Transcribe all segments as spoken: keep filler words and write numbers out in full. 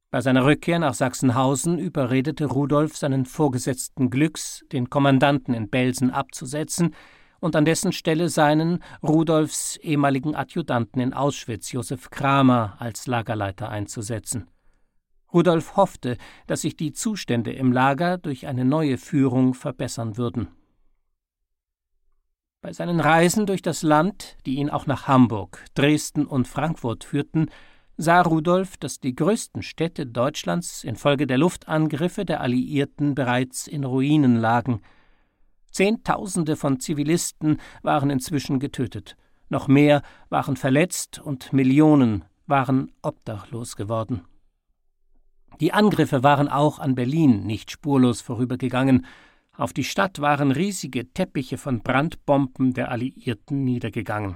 Bei seiner Rückkehr nach Sachsenhausen überredete Rudolf seinen Vorgesetzten Glücks, den Kommandanten in Belsen abzusetzen und an dessen Stelle seinen, Rudolfs ehemaligen Adjutanten in Auschwitz, Josef Kramer, als Lagerleiter einzusetzen. Rudolf hoffte, dass sich die Zustände im Lager durch eine neue Führung verbessern würden. Bei seinen Reisen durch das Land, die ihn auch nach Hamburg, Dresden und Frankfurt führten, sah Rudolf, dass die größten Städte Deutschlands infolge der Luftangriffe der Alliierten bereits in Ruinen lagen. Zehntausende von Zivilisten waren inzwischen getötet, noch mehr waren verletzt und Millionen waren obdachlos geworden. Die Angriffe waren auch an Berlin nicht spurlos vorübergegangen. Auf die Stadt waren riesige Teppiche von Brandbomben der Alliierten niedergegangen.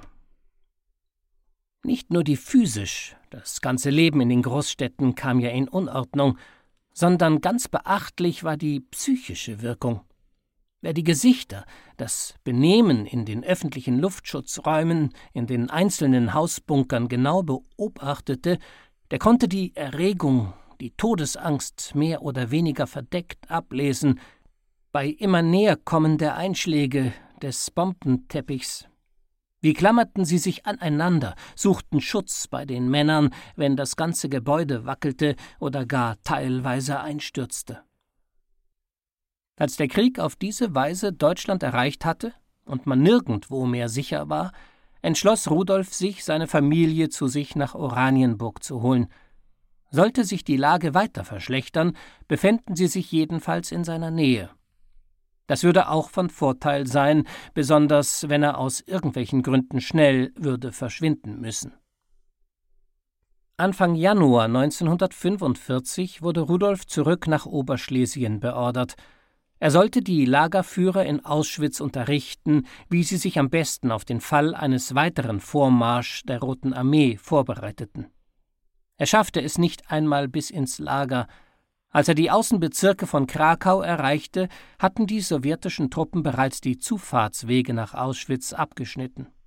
Nicht nur die physisch, das ganze Leben in den Großstädten kam ja in Unordnung, sondern ganz beachtlich war die psychische Wirkung. Wer die Gesichter, das Benehmen in den öffentlichen Luftschutzräumen, in den einzelnen Hausbunkern genau beobachtete, der konnte die Erregung, die Todesangst mehr oder weniger verdeckt ablesen, bei immer Näherkommen der Einschläge des Bombenteppichs. Wie klammerten sie sich aneinander, suchten Schutz bei den Männern, wenn das ganze Gebäude wackelte oder gar teilweise einstürzte. Als der Krieg auf diese Weise Deutschland erreicht hatte und man nirgendwo mehr sicher war, entschloss Rudolf sich, seine Familie zu sich nach Oranienburg zu holen. Sollte sich die Lage weiter verschlechtern, befänden sie sich jedenfalls in seiner Nähe. Das würde auch von Vorteil sein, besonders wenn er aus irgendwelchen Gründen schnell würde verschwinden müssen. Anfang Januar neunzehnhundertfünfundvierzig wurde Rudolf zurück nach Oberschlesien beordert. Er sollte die Lagerführer in Auschwitz unterrichten, wie sie sich am besten auf den Fall eines weiteren Vormarsch der Roten Armee vorbereiteten. Er schaffte es nicht einmal bis ins Lager. Als er die Außenbezirke von Krakau erreichte, hatten die sowjetischen Truppen bereits die Zufahrtswege nach Auschwitz abgeschnitten.